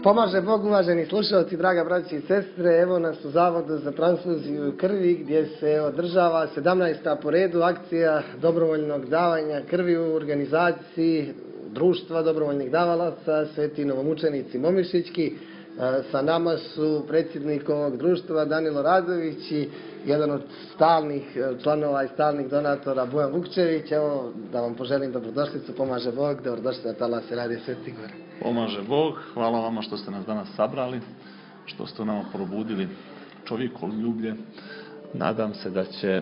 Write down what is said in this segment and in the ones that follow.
Pomaže Bog, uvaženi slušalci, draga braći i sestre, evo nas u Zavodu za transfuziju krvi gdje se održava 17. po redu akcija dobrovoljnog davanja krvi u organizaciji Društva dobrovoljnih davalaca Sveti novomučenici Momišićki. Sa nama su predsjednik ovog društva Danilo Radović i jedan od stalnih članova i stalnih donatora Bojan Vukčević. Evo da vam poželim dobrodošlicu, pomaže Bog, dobrodošli na talase Radija Sveti Gore. Pomaže Bog, hvala vama što ste nas danas sabrali, što ste nam probudili čovjekoljublje. Nadam se da će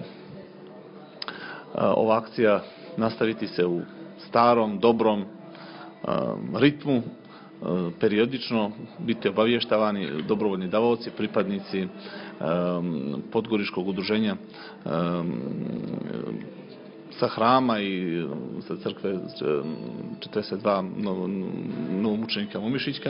ova akcija nastaviti se u starom, dobrom ritmu, periodično biti obavještavani dobrovoljni davaoci, pripadnici Podgoričkog udruženja sa hrama i sa crkve 42 novomučenika Momišićka.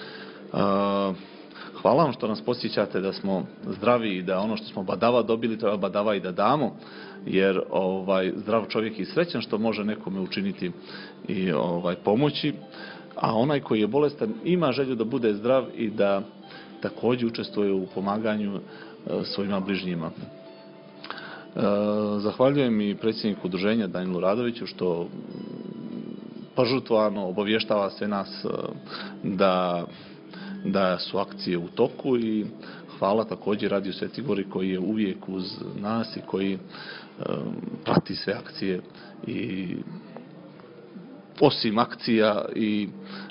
Hvala vam što nas podsjećate da smo zdravi i da ono što smo badava dobili treba badava i da damo, jer zdrav čovjek je srećan što može nekome učiniti i pomoći, a onaj koji je bolestan ima želju da bude zdrav i da također učestvuje u pomaganju svojima bližnjima. Zahvaljujem i predsjedniku udruženja Danilu Radoviću što požrtvovano obavještava sve nas da su akcije u toku, i hvala također Radiju Sveti Gori koji je uvijek uz nas i koji prati sve akcije i osim akcija i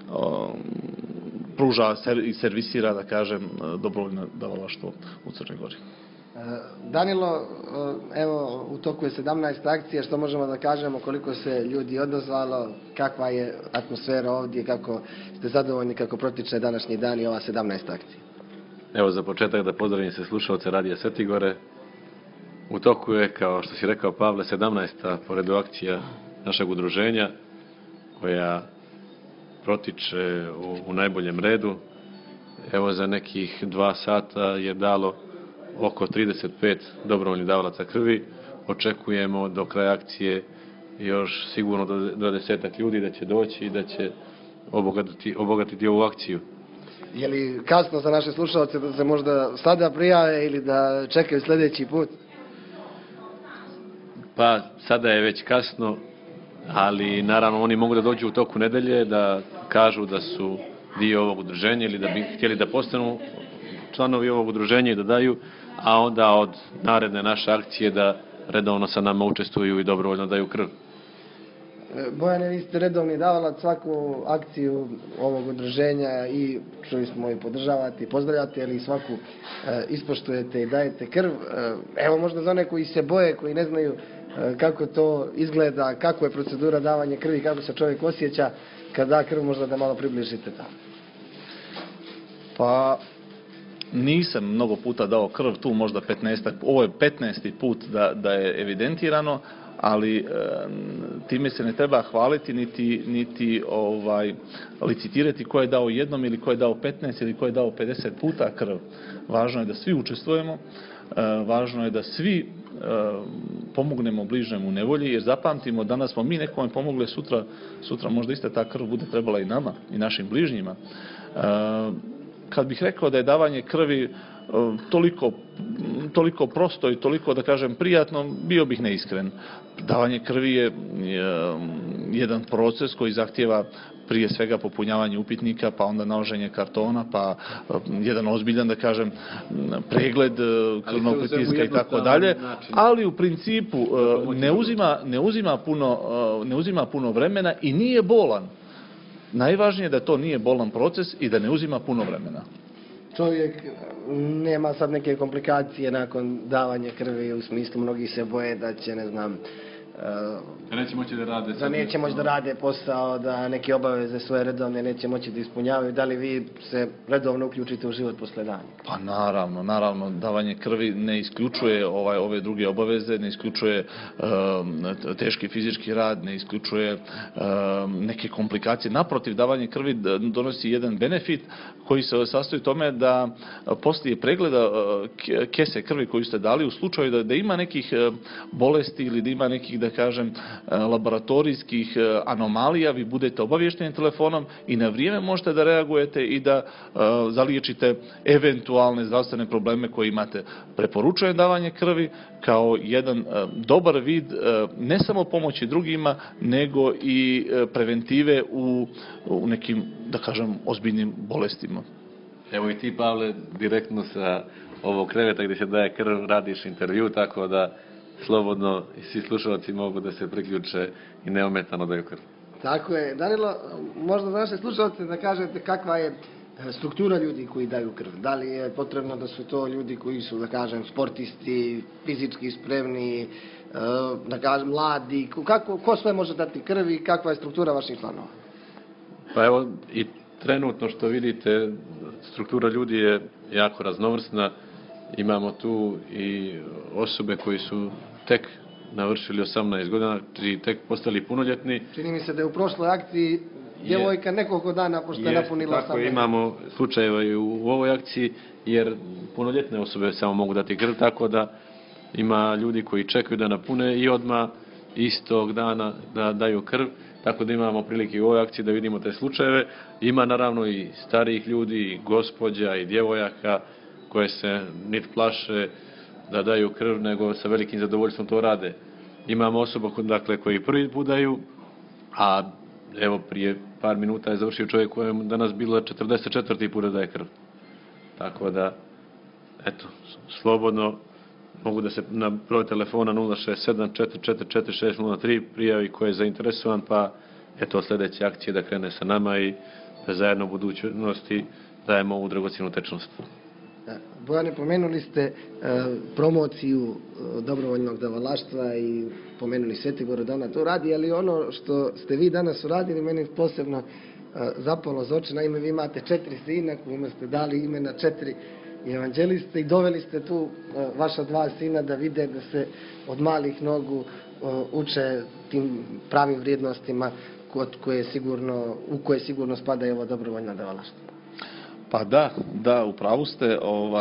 pruža i servisira, da kažem, dobrovoljno davalaštvo u Crnoj Gori. Danilo, evo u toku je 17. akcija, što možemo da kažemo, koliko se ljudi odazvalo, kakva je atmosfera ovdje, kako ste zadovoljni, kako protiče današnji dan i ova 17. akcija? Evo za početak da pozdravim se slušalce Radija Sveti Gore. U toku je, kao što si rekao Pavle, 17. po redu akcija našeg udruženja koja protiče u najboljem redu. Evo za nekih 2 sata je dalo oko 35 dobrovoljnih davalaca krvi. Očekujemo do kraja akcije još sigurno do 10 ljudi da će doći i da će obogatiti ovu akciju. Je li kasno za naše slušalce da se možda sada prijave ili da čekaju sljedeći put? Pa sada je već kasno, ali naravno oni mogu da dođu u toku nedelje, da kažu da su dio ovog udruženja ili da bi htjeli da postanu članovi ovog udruženja i da daju, a onda od naredne naše akcije da redovno sa nama učestvuju i dobrovoljno daju krv. Bojane, vi ste redovni davalac, svaku akciju ovog udruženja i čuli smo i podržavate i pozdravljate, ali i svaku ispoštujete i dajete krv. Evo možda za one koji se boje, koji ne znaju kako to izgleda, kako je procedura davanja krvi, kako se čovjek osjeća kad da krv, možda da malo približite tamo. Pa nisam mnogo puta dao krv, tu možda 15, ovo je 15. put da je evidentirano, ali time se ne treba hvaliti niti licitirati ko je dao jednom ili ko je dao 15 ili ko je dao 50 puta krv. Važno je da svi učestvujemo, važno je da svi pomognemo bližnjemu u nevolji, jer zapamtimo, danas smo mi nekome pomogli, sutra možda ista ta krv bude trebala i nama i našim bližnjima. Kad bih rekao da je davanje krvi toliko prosto i toliko, da kažem, prijatno, bio bih neiskren. Davanje krvi je jedan proces koji zahtijeva prije svega popunjavanje upitnika, pa onda naloženje kartona, pa jedan ozbiljan, da kažem, pregled krvnog pritiska i tako dalje, ali u principu ne uzima puno vremena i nije bolan. Najvažnije je da to nije bolan proces i da ne uzima puno vremena. Čovjek nema sad neke komplikacije nakon davanja krvi, u smislu mnogi se boje da će, ne znam, neće moći da rade, da neće moći da rade posao, da neke obaveze svoje redovne neće moći da ispunjavaju. Da li vi se redovno uključite u život posle danja? Pa naravno, davanje krvi ne isključuje ove druge obaveze, ne isključuje teški fizički rad, ne isključuje neke komplikacije. Naprotiv, davanje krvi donosi jedan benefit koji se sastoji u tome da poslije pregleda kese krvi koju ste dali, u slučaju da ima nekih bolesti ili da ima nekih, da kažem, laboratorijskih anomalija, vi budete obavješteni telefonom i na vrijeme možete da reagujete i da zaliječite eventualne zdravstvene probleme koje imate. Preporučujem davanje krvi kao jedan dobar vid ne samo pomoći drugima, nego i preventive u nekim, da kažem, ozbiljnim bolestima. Evo i ti, Pavle, direktno sa ovog kreveta gdje se daje krv radiš intervju, tako da slobodno i svi slušalci mogu da se priključe i neometano daju krv. Tako je. Danilo, možda za naše slušalce da kažete kakva je struktura ljudi koji daju krv. Da li je potrebno da su to ljudi koji su, da kažem, sportisti, fizički spremni, da kažem, mladi? Ko sve može dati krv i kakva je struktura vaših članova? Pa evo, i trenutno što vidite, struktura ljudi je jako raznovrsna. Imamo tu i osobe koji su tek navršili 18 godina i tek postali punoljetni. Čini mi se da je u prošloj akciji djevojka nekoliko dana pošto je napunila 18. Tako imamo slučajeva i u ovoj akciji, jer punoljetne osobe samo mogu dati krv, tako da ima ljudi koji čekaju da napune i odmah istog dana da daju krv. Tako da imamo prilike u ovoj akciji da vidimo te slučajeve. Ima naravno i starijih ljudi, i gospođa, i djevojaka koje se niti plaše da daju krv, nego sa velikim zadovoljstvom to rade. Imamo osoba koji prvi put daju, a evo prije par minuta je završio čovjek kojem je danas bilo 44. put da daje krv. Tako da, eto, slobodno mogu da se na broj telefona 067-444-603 prijavi ko je zainteresovan, pa eto sljedeće akcije da krene sa nama i da zajedno u budućnosti dajemo ovu dragocjenu tečnost. Bojane, pomenuli ste promociju dobrovoljnog davalaštva i pomenuli Sveti Dana to radi, ali ono što ste vi danas uradili meni posebno zapalo za oči. Naime, vi imate 4 sina kojima ste dali imena 4 evanđeliste i doveli ste tu vaša 2 sina da vide da se od malih nogu uče tim pravim vrijednostima u koje sigurno spada i ovo dobrovoljno davalaštvo. Pa da, upravu ste.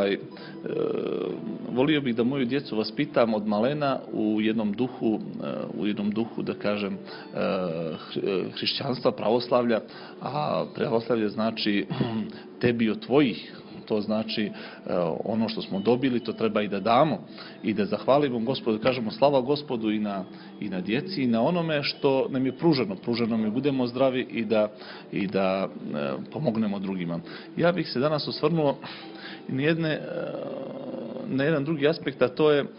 Volio bih da moju djecu vaspitam od malena u jednom duhu, da kažem, hrišćanstva, pravoslavlja, a pravoslavlje znači tebi od tvojih. To znači ono što smo dobili, to treba i da damo i da zahvalimo Gospodu, kažemo slava Gospodu i na djeci i na onome što nam je pruženo. Pruženo mi budemo zdravi i da pomognemo drugima. Ja bih se danas osvrnuo na jedan drugi aspekt, a to je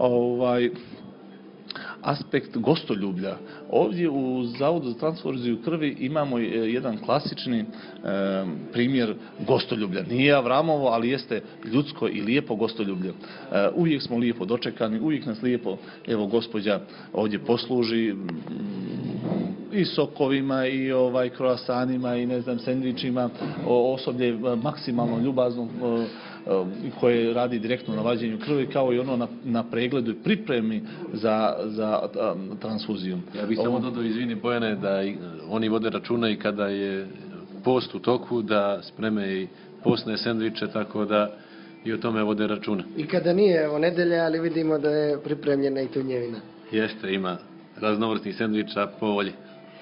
aspekt gostoljublja. Ovdje u Zavodu za transfuziju krvi imamo jedan klasični primjer gostoljublja. Nije Avramovo, ali jeste ljudsko i lijepo gostoljublje. Uvijek smo lijepo dočekani, uvijek nas lijepo, evo, gospođa ovdje posluži i sokovima i kroasanima i sendvičima. Osoblje je maksimalno ljubazno koje radi direktno na vađenju krvi, kao i ono na pregledu i pripremi za transfuziju. Ja bih samo dodao, izvini Bojane, da oni vode računa i kada je post u toku, da spreme i postne sendviče, tako da i o tome vode računa. I kada nije nedelja, ali vidimo da je pripremljena i tunjevina. Jeste, ima raznovrsnih sendviča po volji.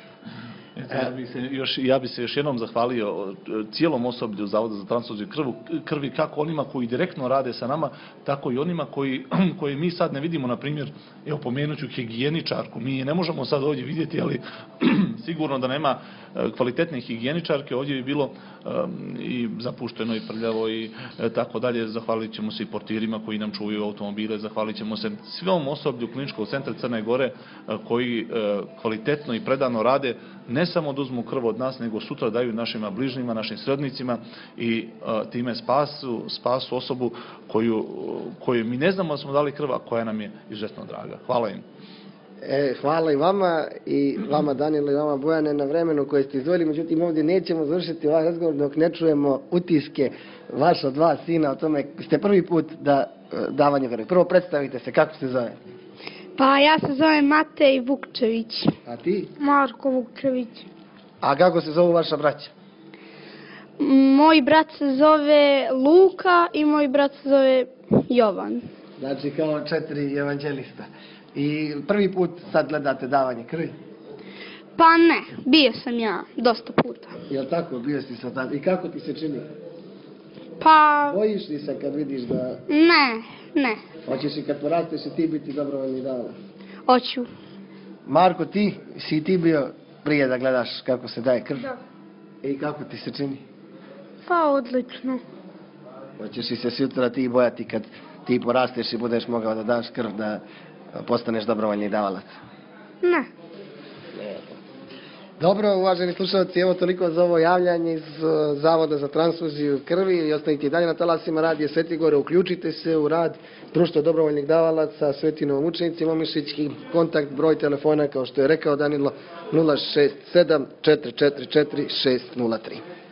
Ja bih se još jednom zahvalio cijelom osoblju Zavoda za transfuziju krvi, kako onima koji direktno rade sa nama, tako i onima koji mi sad ne vidimo. Na primjer, evo, pomenut ću higijeničarku. Mi je ne možemo sad ovdje vidjeti, ali sigurno da nema kvalitetne higijeničarke, ovdje bi bilo i zapušteno i prljavo i tako dalje. Zahvalit ćemo se i portirima koji nam čuvaju automobile, zahvalit ćemo se svom osoblju Kliničkog centra Crne Gore koji kvalitetno i predano rade, ne samo da uzmu krv od nas, nego sutra daju našim bližnjima, našim srodnicima i time spasu osobu koju mi ne znamo da smo dali krv, a koja nam je izuzetno draga. Hvala im. Hvala i vama Danilo i vama Bojane na vremenu koje ste izdvojili, međutim ovdje nećemo završiti ovaj razgovor dok ne čujemo utiske vaša 2 sina o tome. Ste prvi put davanje krvi. Prvo predstavite se, kako se zove? Pa ja se zovem Matej Vukčević. A ti? Marko Vukčević. A kako se zovu vaša braća? Moj brat se zove Luka i moj brat se zove Jovan. Znači kao 4 evanđelista. I prvi put sad gledate davanje krvi? Pa ne, bio sam ja dosta puta. Jel tako, bio si sad tad? I kako ti se čini? Pa Bojiš li se kad vidiš da... ne, Hoćeš i kad porasteš i ti biti dobrovoljni davalac? hoću. Marko, si ti bio prije da gledaš kako se daje krv? Da. I kako ti se čini? Pa odlično. Hoćeš li se sutra ti bojati kad ti porasteš i budeš mogao da daš krv, da postaneš dobrovoljni davalac? Ne. Dobro, uvaženi slušalci, evo toliko za ovo javljanje iz Zavoda za transfuziju krvi i ostanite i dalje na talasima Radija Svetigore. Uključite se u rad Društva dobrovoljnih davalaca Svetinovom učenicima Omišićki. Kontakt, broj telefona, kao što je rekao Danilo, 067 444 603.